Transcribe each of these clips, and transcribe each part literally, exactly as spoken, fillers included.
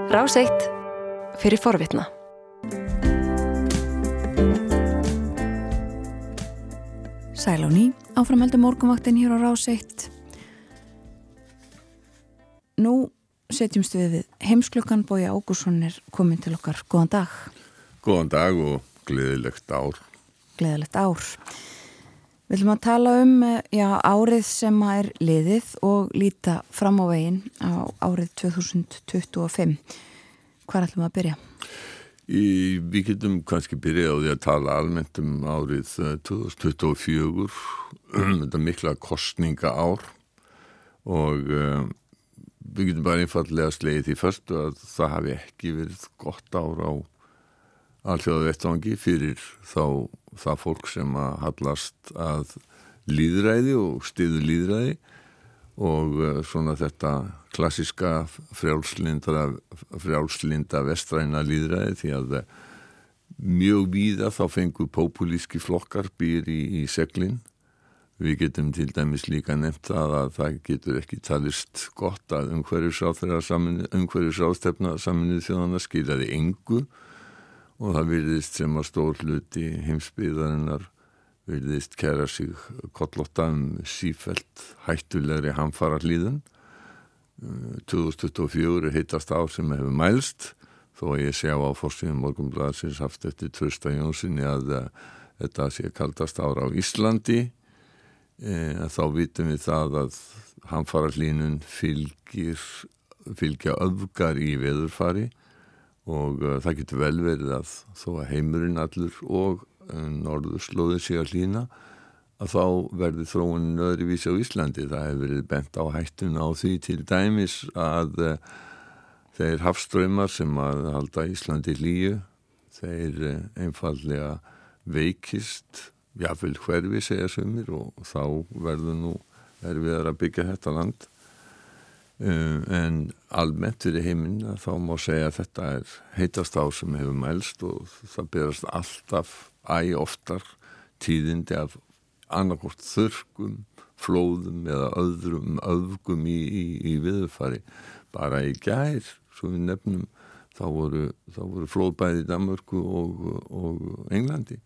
Rás eitt fyrir forvitna. Sæl á ný, áframheldur morgunvaktin hér á Rás eitt. Nú setjumst við við heimsklukkan. Bogi Ágústsson er komin til okkar. Góðan dag. Góðan dag og gleðilegt ár. Gleðilegt ár. Við ætlum að tala um já, árið sem er liðið og líta fram á veginn á árið tvö þúsund tuttugu og fimm. Hvar ætlum við að byrja? Í, við getum kannski byrjað á því að tala almennt um árið tvö þúsund tuttugu og fjögur, þetta mikla kosninga ár og um, við getum bara einfallega slegið því fyrstu að það hafi ekki verið gott ár á alþjóðavettvangi fyrir þá það fólk sem að hallast að lýðræði og styður lýðræði og uh, svona þetta klassiska frjálslinda, frjálslinda vestræna lýðræði því að uh, mjög víða þá fengu populíski flokkar býr í, í seglin. Við getum til dæmis líka nefnt það að það getur ekki talist gott að umhverfisráðstefna Sameinuðu þjóðanna skilaði engu og það virðist sem að stór hluti heimsbyggðarinnar virðist kæra sig kollotta um sífellt hættulegri hamfaralíðun. tvö þúsund tuttugu og fjögur er heitast ár sem hefur mælst, þó að ég sé á forsíðum Morgunblaðsins haft eftir Trausta Jónssoni að uh, þetta sé kaldast ár á Íslandi. Eh, þá vitum við það að hamfaralíðun fylgir, fylgja öfgar í veðurfari og uh, það getur vel verið að þó að heimurinn allur og uh, norðurslóðin sé að hlýna að þá verði þróunin öðruvísi á Íslandi. Það hefur verið bent á hættuna á því til dæmis að uh, þeir hafstraumar sem að halda Íslandi hlýju, þeir uh, einfaldlega veikist, jafnvel hverfi segja sumir og þá verður nú erfiðar að byggja þetta land. Uh, en almennt fyrir heiminn þá má segja að þetta er heitast ár sem hefur mælst og það berast alltaf æ oftar tíðindi af annarkvort þurrkum, flóðum eða öðrum öfgum í, í, í veðurfari. Bara í gær, svo við nefnum, þá voru, þá voru flóðbæði í Danmörku og, og Englandi.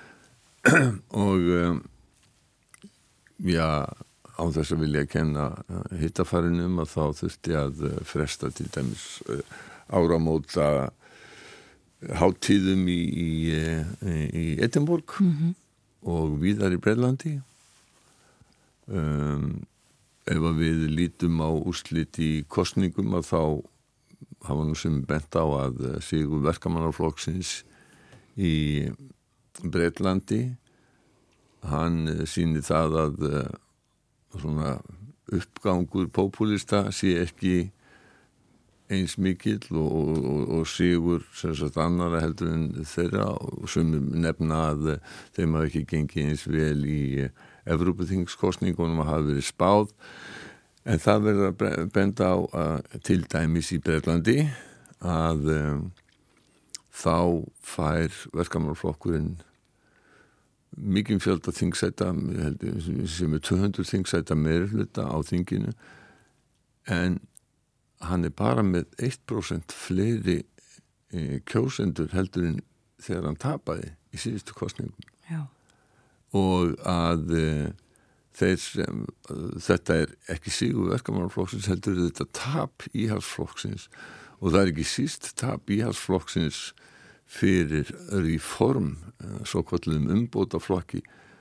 og um, já, á þess að vilja kenna hittafarinum að þá þurfti að fresta til dæmis áramóta hátíðum í, í, í Edinborg mm-hmm. og víðar í Bretlandi. Um, ef að við lítum á úrslit í kosningum að þá hafa nú sem bent á að sigur verkamannaflokksins í Bretlandi, hann sýnir það að svona uppgangur popúlista sé ekki eins mikill og, og, og sigur sem sagt annara heldur en þeirra og sem nefna að þeim hafa ekki gengið eins vel í Evrópuþingskosningunum að hafa verið spáð. En það verður að benda á að, til dæmis í Bretlandi að um, þá fær verkamannaflokkurinn mikinn fjölda þingsæta sem er tvö hundruð þingsæta meirihluta á þinginu en hann er bara með eitt prósent fleiri e, kjósendur heldur en þegar hann tapaði í síðustu kosningum. Já. Og að e, þeir sem, þetta er ekki sigur verkamannaflokksins heldur þetta tap íhaldsflokksins og það er ekki síst tap íhaldsflokksins fyrir reform, svo kallum umbótaflokki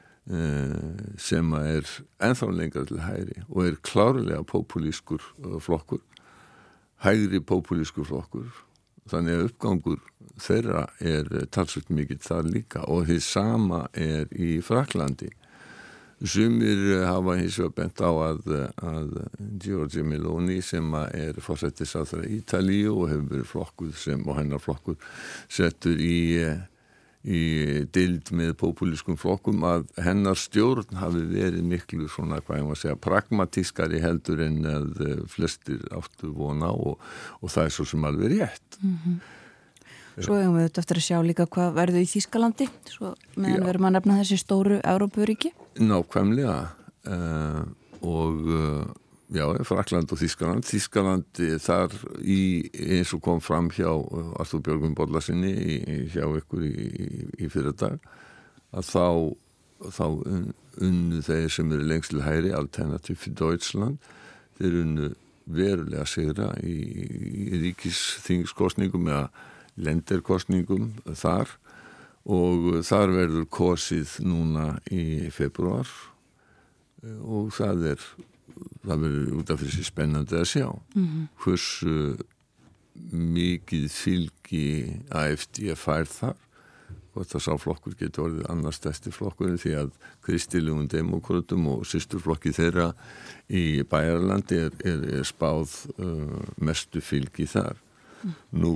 sem er ennþá lengra til hægri og er klárlega populískur flokkur, hægri populískur flokkur. Þannig að uppgangur þeirra er talsvert mikill þar líka og því sama er í Frakklandi. Sumir hafa hins vegar bent á að, að Giorgia Meloni sem er forsætisráðherra Ítalíu og hefur verið flokkur sem og hennar flokkur settur í, í deild með popúlískum flokkum að hennar stjórn hafi verið miklu svona, hvað ég má segja, pragmatískari heldur en að flestir áttu vona og, og það er svo sem alveg rétt. Mm-hmm. Svo hefum við þetta eftir að sjá líka hvað verður í Þýskalandi, svo meðan við erum að nefna þessi stóru Evrópuríki. Nákvæmlega uh, og uh, já, Frakkland og Þýskaland. Þýskaland þar í, eins og kom fram hjá Arthur Björgvin Bollasinni í, hjá ykkur í, í, í fyrirdag, að þá, þá unnu þeir sem eru lengst til hægri, Alternative für Deutschland, þeir unnu verulega sigra í, í ríkisþingskostningum eða lenderkostningum þar og þar verður kosið núna í februar og það er það verður út af þessi spennandi að sjá mm-hmm. hversu mikið fylgi A F D fær þar hvort það sá flokkur getur orðið annars stærsti flokkurinn því að kristilegum demókratum og systurflokki þeirra í Bæjarlandi er, er, er spáð uh, mestu fylgi þar mm. nú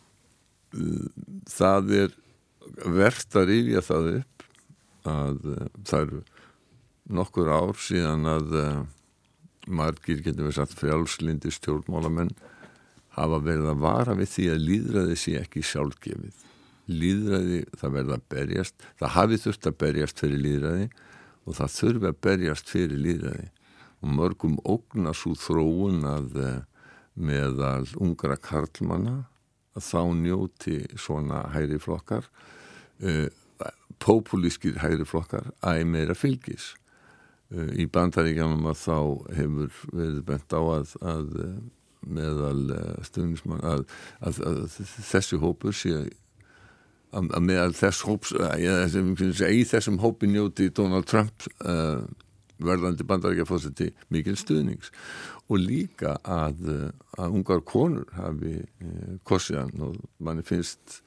uh, það er vert að rifja það upp að uh, það eru nokkur ár síðan að uh, margir getur við sagt frjálslyndi stjórnmálamenn hafa verið að vara við því að lýðræði sé ekki sjálfgefið. Lýðræði, það verða að berjast, það hafi þurft að berjast fyrir lýðræði og það þurfi að berjast fyrir lýðræði og mörgum ógnar svo þróun að uh, meðal ungra karlmanna að þá njóti svona hægri flokkar, uh, populískir hægri flokkar æ meira fylgis. Í Bandaríkjanum að þá hefur verið bent á að, að meðal stuðningsmann að, að, að þessi hópur sé að, að meðal þess hóps í þessum hópi njóti Donald Trump uh, verðandi Bandaríkjaforseti mikil stuðnings og líka að, að ungar konur hafi uh, kosið hann og manni finnst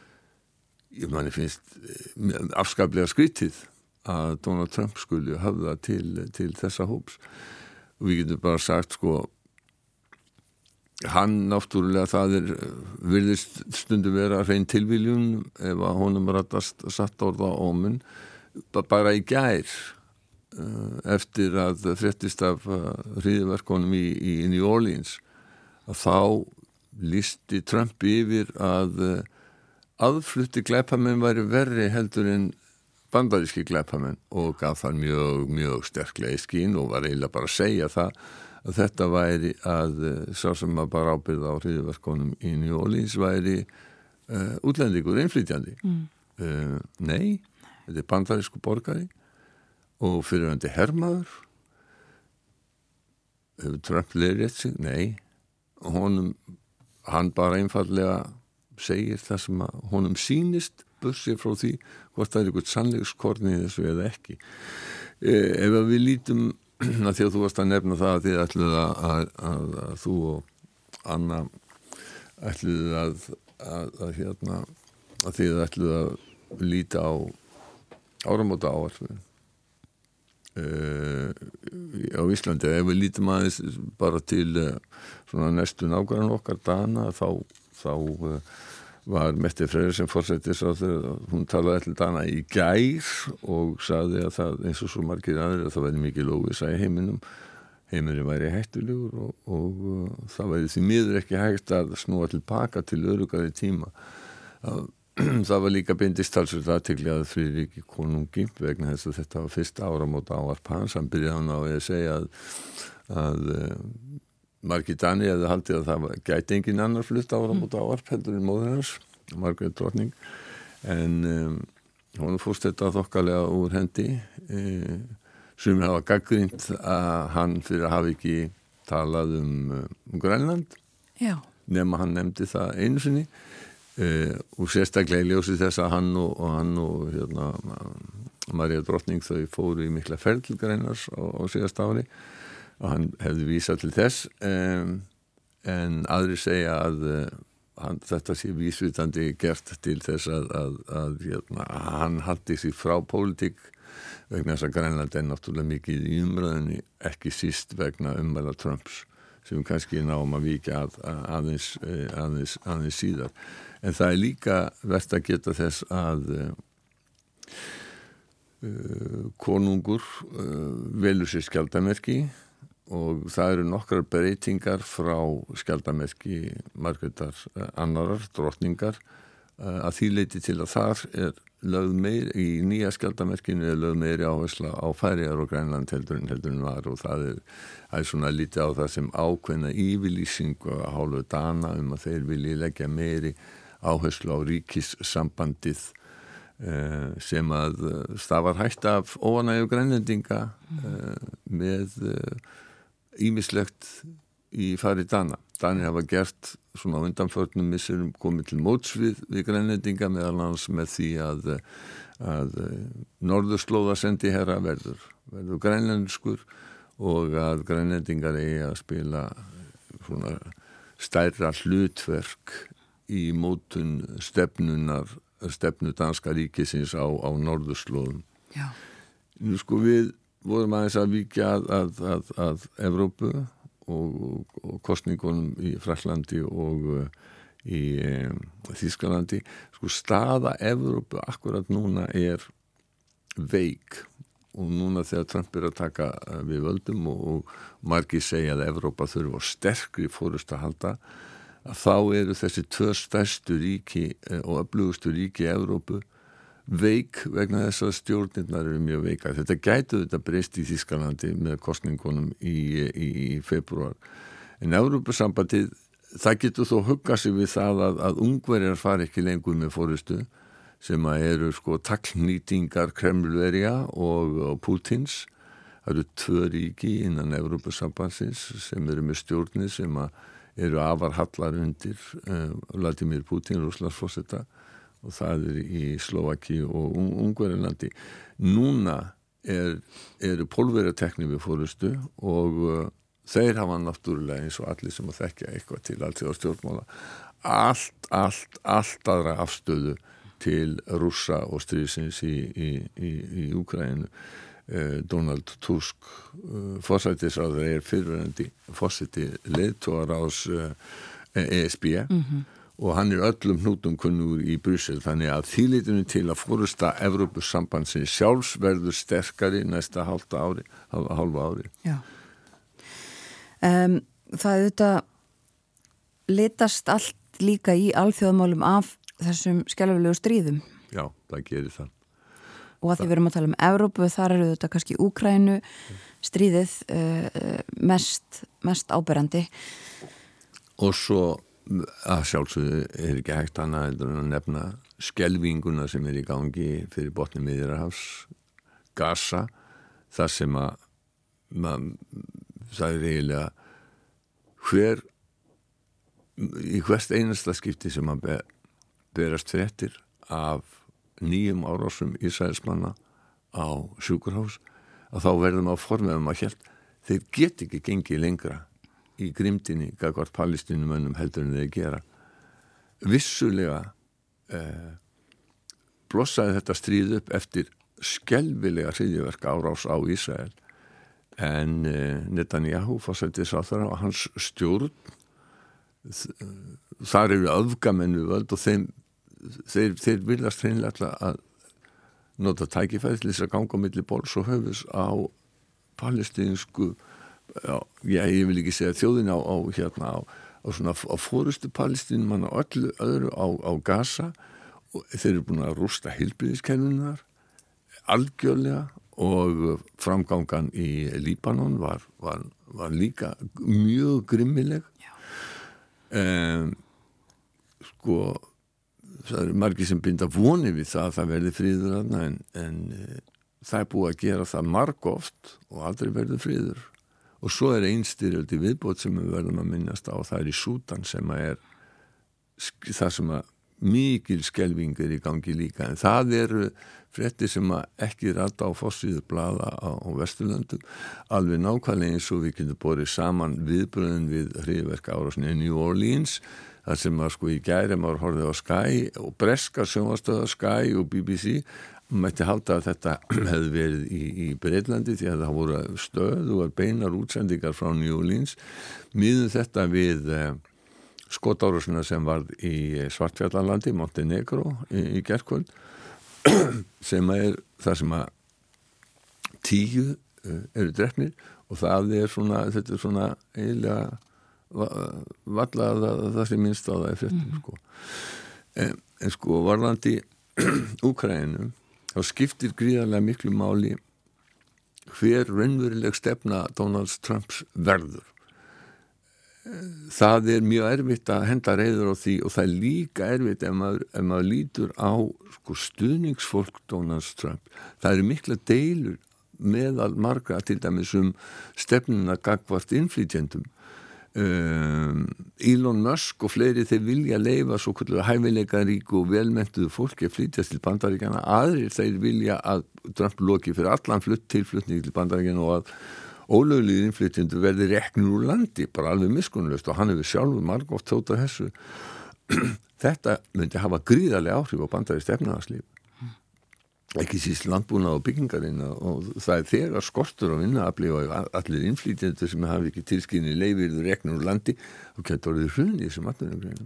manni finnst afskaplega skrítið að Donald Trump skuli höfða til, til þessa hóps og við getum bara sagt sko hann náttúrulega það er virðist stundu vera hrein tilviljun ef að honum rættast satt orða ómun bara í gær eftir að fréttist af hryðjuverkunum í, í New Orleans að þá listi Trump yfir að aðflutti glæpamenn væri verri heldur en bandaríski glæpamenn og gaf það mjög, mjög sterklega í skín og var eiginlega bara að segja það að þetta væri að sá sem að bara ábyrða á hryðjuverkunum í New Orleans væri uh, útlendingur, innflytjandi. Mm. Uh, nei, þetta er bandarísku borgari og fyrirvændi hermaður. Hefur Trump leiðrétt sig? Nei. Honum, hann bara einfallega segir það sem að honum sýnist bursið frá því hvort það er eitthvað sannleikskorn í þessu eða ekki. Eh, ef við lítum að því að þú varst að nefna það að þið ætluð að, að, að, að þú og Anna ætluð að, að, að hérna að þið ætluð að líta á áramóta ávarpið eh, á Íslandi. Ef við lítum aðeins bara til eh, svona næstu nágrann okkar Dana þá, þá eh, var Mette Frederiksen forsætisráðherra, hún talaði til Dana í gær og sagði að það eins og svo margir aðrir að það væri mikið óvissa í heiminum, heimurinn væri hættulegur og, og uh, það væri því miður ekki hægt að snúa tilbaka til öruggari tíma. Það, það var líka beindist talsvert athygli að Friðriki konungi vegna þess að þetta var fyrsta áramóta ávarp hans, hann byrjaði hann á að segja að, að uh, Margir Dani hefði haldið að það gæti engin annar flutt áramóta ávarp heldur en móðir hans, Margrét drottning, en um, hún fórst þetta þokkalega úr hendi. E, sumir hafa gagnrýnt að hann fyrir að hafa ekki talað um, um Grænland, Já. nema hann nefndi það einu sinni e, og sérstaklega í ljósi þess að hann og, og hann og hérna, María drottning þau fóru í mikla ferð til Grænlands á, á síðasta ári og hann hefði vísað til þess um, en aðri segja að uh, hann, þetta sé vísvitandi gert til þess að, að, að hérna, hann haldi sig frá pólitík vegna þess að Grænland er náttúrulega mikið í umræðinni, ekki síst vegna ummæla Trumps sem við kannski náum að víkja að, að, aðeins, aðeins, aðeins síðar. En það er líka vert að geta þess að uh, uh, konungur uh, velur sér skjaldarmerki og það eru nokkrar breytingar frá skjaldarmerki Margrétar annarar drottningar að því leyti til að þar er lögð meir í nýja skjaldarmerkinu er lögð meiri áhersla á Færeyjar og Grænland heldur en heldur en var og það er, það er svona lítið á það sem ákveðna yfirlýsingu að hálfu Dana um að þeir vilji leggja meiri áherslu á ríkissambandið eh, sem að stafar hægt af óanægju grænlendinga eh, með ýmislegt eh, í fari Dana. Danir hafa gert svona á undanförnum missurum komið til móts við, við grænlendinga meðal annars með því að, að norðurslóða sendi herra verður, verður grænlenskur og að grænlendingar eigi að spila svona stærra hlutverk í mótun stefnunar, stefnu danska ríkisins á, á norðurslóðum. Já. Nú sko við vorum aðeins að víkja að, að, að, að Evrópu og, og kosningunum í Frakklandi og uh, í um, Þýskalandi. Sko staða Evrópu akkurat núna er veik og núna þegar Trump er að taka við völdum og, og margir segja að Evrópa þurfa á sterkri fórust að halda að þá eru þessi tvö stærstu ríki og öflugustu ríki Evrópu veik vegna þess að stjórnirnar eru mjög veika. Þetta gætu þetta breyst í Þýskalandi með kosningunum í, í, í februar. En Evrópusambandið, það getur þó huggað sig við það að, að Ungverjar fari ekki lengur með fórustu sem að eru sko taglnýtingar Kremlverja og, og Pútins. Það eru tvö ríki innan Evrópusambandsins sem eru með stjórnir sem að eru afar hallar undir uh, Vladimir Putin, Rússlandsforseta og það er í Slovaki og Ungverjalandi. Núna er, eru Pólverjateknir við fórustu og uh, þeir hafa náttúrulega eins og allir sem að þekkja eitthvað til allt þegar stjórnmála allt, allt, allt aðra afstöðu til Rússa og stríðsins í, í, í, í Úkraínu. Uh, Donald Tusk, uh, forsætisráður er fyrrverandi forseti leiðtogaráðs uh, E S B mm-hmm. og hann er öllum hnútum kunnur í Brussel, þannig að þýlitinu til að fórusta Evrópusambandsins sjálfs verður sterkari næsta hálfa ári, hálfa ári. Já. Um, það er þetta litast allt líka í alþjóðamálum af þessum skelfilegu stríðum. Já, það gerir það. Og að því við erum að tala um Evrópu, þar eru þetta kannski Úkraínu stríðið uh, mest, mest áberandi. Og svo að sjálfsögðu er ekki hægt annað en að nefna skelfinguna sem er í gangi fyrir botni Miðjarðarhafs, Gaza, þar sem að man, það er eiginlega hver í hvert einasta skipti sem að ber, berast fréttir af nýjum árásum Ísraelsmanna á sjúkrahús að þá verðum að formeðum að hjálp þeir get ekki gengið lengra í grimdinni gagnvart palestínumönnum heldur en þeir gera. Vissulega eh, blossaði þetta stríð upp eftir skelfilega hryðjuverka árás á Ísrael en eh, Netanyahu forsætisráðherra og hans stjórn þar eru öfgamenn við völd og þeim, þeir, þeir viljast hreinlega að nota tækifæri til þess að ganga á milli bols og höfus á palestínsku Já, já, ég vil ekki segja þjóðina á, á hérna á, á svona á fórustu Palestínum mann á öllu öðru á, á Gaza og þeir eru búin að rústa heilbrigðiskerfinar algjörlega og framgangan í Líbanon var, var, var líka mjög grimmileg um, sko það eru margir sem binda vonir við það að það verði friður þarna en, en það er búið að gera það margoft og aldrei verði friður. Og svo er einn styrjöld í viðbót sem við verðum að minnast á, það er í Súdan sem er það sem að mikil skelfing er í gangi líka. En það eru fréttir sem að ekki rata á forsíðu blaða á, á Vesturlöndum, alveg nákvæmlega eins og við getum borið saman viðbröðin við hryðjuverka árásinu í New Orleans, þar sem að sko í gæri maður horfið á Sky og breska sjónvarsstöðar Sky og B B C mætti halda að þetta hefði verið í, í Breitlandi því að það voru stöðugar beinar útsendingar frá New Orleans. Miðum þetta við eh, skotárásina sem var í Svartfjallalandi, Montenegro í, í gærkvöld sem er það sem að tíu eh, eru drefnir og það er svona, þetta er svona eiginlega valla að það sé minnst á það í fréttum mm-hmm. sko. En, en sko varðandi Úkraínu þá skiptir gríðarlega miklu máli hver raunveruleg stefna Donalds Trumps verður. Það er mjög erfitt að henda reiður á því og það er líka erfitt ef maður, ef maður lítur á sko, stuðningsfólk Donalds Trump. Það eru mikla deilur meðal margra til dæmis um stefnuna gagnvart innflytjendum. Um, Elon Musk og fleiri þeir vilja leyfa svo kallar hæfileikaríku og velmenntuðu fólki að flytjast til Bandaríkjanna, aðrir þeir vilja að Trump loki fyrir allan flutt tilflutning til Bandaríkjanna og að ólöglegir innflytjendur verði reknir úr landi, bara alveg miskunnlaust og hann hefur sjálfur margótt tóta þessu. Þetta myndi hafa gríðarlega áhrif á bandarískt efnahagslíf. Ekki síst landbúnað og byggingarinn og það er þegar skortur á vinnuafli og allir innflytjendur sem hafi ekki tilskynni leyfirður reknir úr landi og getur orðið hrun í þessum atvinnugreinum.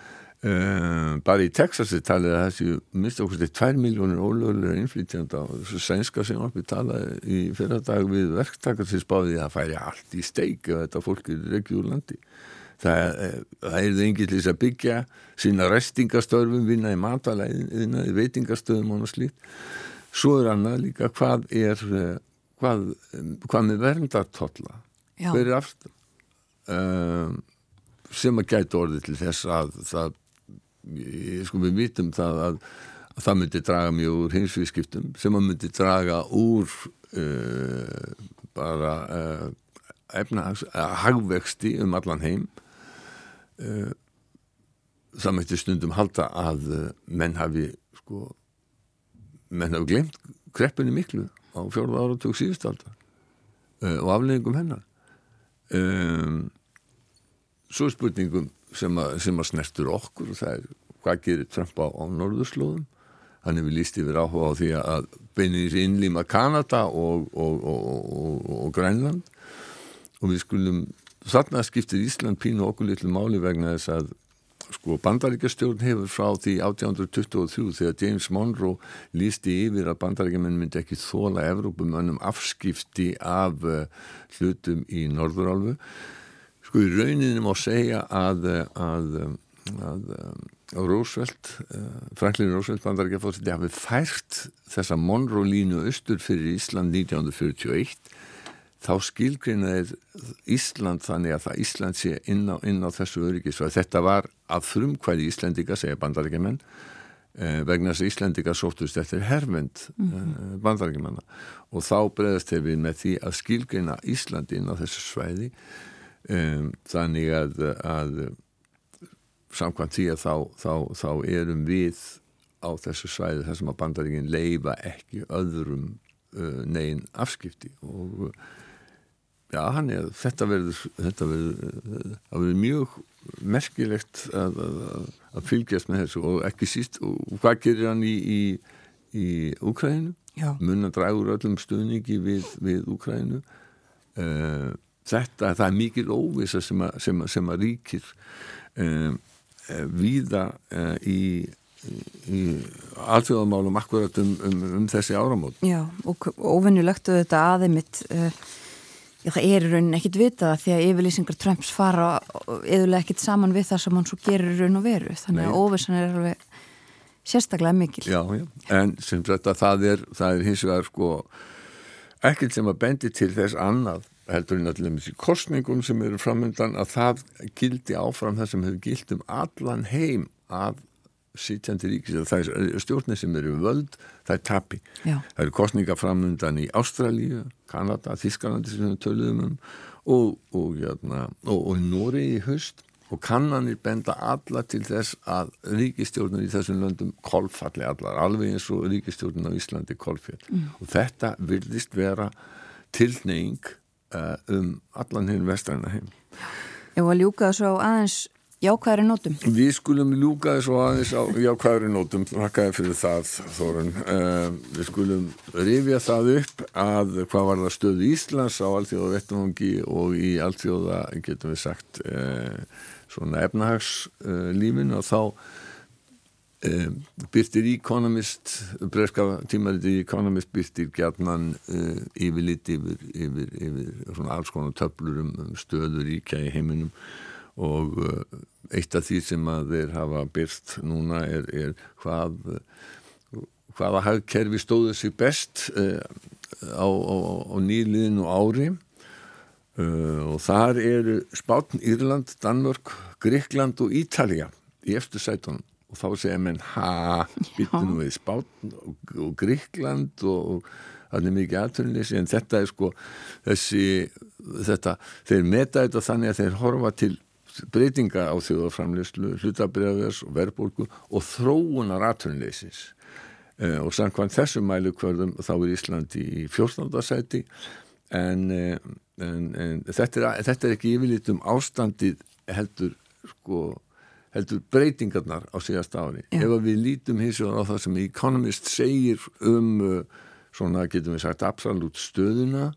Uh, bara í Texas er talið að þessi minnst okkur til tvær milljónir ólöglegra innflytjenda og þessu sænska sem oppi talaði í fyrra dag við verktakar sem spáði að það færi allt í steik ef þetta fólk er rekið úr landi. Það, það er það enginn til þess að byggja sína restingastörfum, vinna í matalæðina, í veitingastöðum og slíkt. Svo er annað líka hvað er hvað, hvað með verndartolla. Já. Hver er afstæð? Um, sem að gæti orðið til þess að það sko við vitum það að, að það myndi draga mjög úr heimsviðskiptum sem að myndi draga úr uh, bara uh, efnahags, uh, hagvexti um allan heim. Uh, það mætti stundum halda að uh, menn hafi sko menn hafi glemt kreppunni miklu á fjórða áratug síðustaldar uh, og afleiðingum hennar. Um, svo er spurningum sem að, sem að snertur okkur og það er hvað gerir Trump á, á norðurslóðum. Hann hefur lýst yfir áhuga á því að beinir innlíma Kanada og, og, og, og, og Grænland og við skulum þarna skiptir Ísland pínu okkur litlu máli vegna þess að sko Bandaríkjastjórn hefur frá því átján hundruð tuttugu og þrjú þegar James Monroe lýsti yfir að Bandaríkjamenn myndi ekki þola Evrópumönnum afskipti af uh, hlutum í Norðurálfu. Sko í rauninni má segja að, að, að, að Roosevelt, Franklin Roosevelt Bandaríkjaforseti hafi fært þessa Monroe-línu austur fyrir Ísland nítján hundruð fjörutíu og eitt. Þá skilgreinaði Ísland þannig að það Ísland sé inn á, inn á þessu öryggisvæði. Þetta var að frumkvæði Íslendinga, segja Bandaríkjamenn, eh, vegna þess að Íslendinga sóttust eftir hervend mm-hmm. eh, Bandaríkjamanna og þá bregðast þeir við með því að skilgreina Ísland inn á þessu svæði. Um, þannig að, að samkvæmt því að þá, þá, þá erum við á þessu svæði þar sem að Bandaríkin leyfa ekki öðrum uh, negin afskipti og já, hann er, þetta verður þetta verður, það verður mjög merkilegt að, að, að fylgjast með þessu og ekki síst og hvað gerir hann í, í, í Úkraínu? Mun að draga úr öllum stuðningi við, við Úkraínu uh, Þetta, það er mikil óvissa sem að, sem að, sem að ríkir um, víða uh, í, í alþjóðamálum akkurat um, um, um þessi áramót. Já, og óvenjulegt þetta aðeimitt, uh, það er í rauninni ekkit vitað því að yfirlýsingar Trumps fara eðurlega ekkit saman við það sem hann svo gerir í raun og veru. Þannig Nei. Að óvissan er alveg sérstaklega mikil. Já, já, en sem þetta það er, það er hins vegar sko ekkert sem að bendi til þess annað heldur en allir í kosningum sem eru framöndan að það gildi áfram það sem hefur gilt um allan heim af sitjandi ríkis það er stjórnir sem eru völd það er tapi. Já. Það eru kosningar framöndan í Ástralíu, Kanada, Þýskalandi sem við töluðum um og, og, jæna, og, og í Noregi í haust og kannanir benda alla til þess að ríkisstjórnir í þessum löndum kolfalli allar, alveg eins og ríkisstjórnin á Íslandi kolfjall mm. og þetta virðist vera tilhneiging Uh, um allan hinn vestræna heim. Ef að ljúka þessu á aðeins jákvæðri nótum. Við skulum ljúka þessu á aðeins á jákvæðri nótum, þakkaði fyrir það, Þórunn. Uh, við skulum rifja það upp að hvað var það stöðu Íslands á alþjóða vettvangi og í alþjóða, getum við sagt, uh, svona efnahagslífinu uh, og þá Uh, byrtir Economist breska tímaritið Economist byrtir gjarnan uh, yfirlit yfir, yfir, yfir svona alls konar töflur um, um stöðu ríkja í heiminum og uh, eitt af því sem að þeir hafa byrt núna er, er hvað hvaða hagkerfi stóðu sig best uh, á, á, á nýliðinu ári uh, og þar eru Spánn, Írland, Danmörk, Grikkland og Ítalía í efstu sætunum og þá segja menn, ha, býttu nú við Spánn og, og Grikkland og, og það er mikið atvinnuleysi, en þetta er sko þessi, þetta, þeir meta þetta þannig að þeir horfa til breytinga á þjóðarframleiðslu, hlutabréfs og verðbólgu og þróunar atvinnuleysis eh, og samkvæmt þessum mælikvörðum þá er Ísland í fjórtánda sæti en, en, en þetta, er, þetta er ekki yfirlit um ástandið heldur sko heldur breytingarnar á síðasta ári. Já. Ef við lítum hins vegar á það sem Economist segir um svona getum við sagt absolutt stöðuna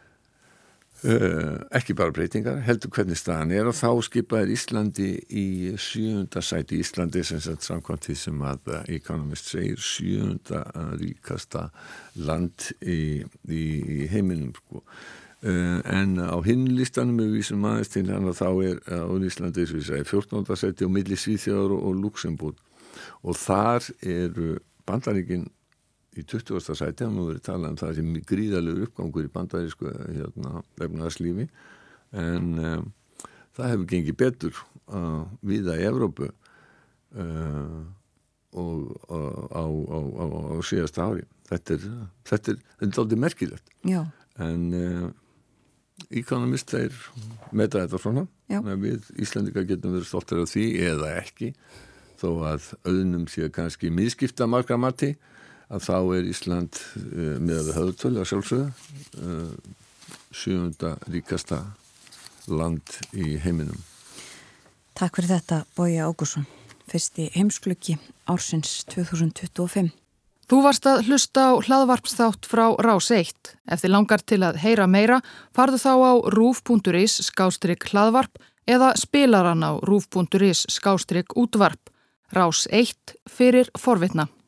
Uh, ekki bara breytingar, heldur hvernig staðan er og þá skipaður Íslandi í sjöunda sæti. Íslandi sem sagt samkvæmt því sem að Economist segir sjöunda ríkasta land í, í, í heiminum sko. uh, en á hinn listanum við vísum aðeins til hann og þá er á Íslandi sem við segir fjórtánda sæti og milli Svíþjóðar og, og Luxemburg og þar eru Bandaríkin í tuttugasta sæti, hann nú verið talað um það sem gríðalegur uppgangur í bandarísku hérna, efnahagslífi en um, það hefur gengið betur uh, víða í Evrópu uh, og uh, á, á, á, á síðasta ári. Þetta er, þetta er, þetta er aldrei merkilegt. Já. En uh, Economist þeir meta þetta svona. Við Íslendingar getum verið stoltir af því eða ekki, þó að auðnum sé kannski miðskipta margra mati að þá er Ísland uh, með höfðtölu að sjálfsögðu uh, sjöunda ríkasta land í heiminum. Takk fyrir þetta, Bogi Ágússon, fyrsti heimsklukki ársins tvö þúsund tuttugu og fimm. Þú varst að hlusta á hlaðvarpsþátt frá Rás eitt. Ef þið langar til að heyra meira, farðu þá á rúv punktur is skástrik hlaðvarp eða spilaran á rúv punktur is skástrik útvarp. Rás eitt fyrir forvitna.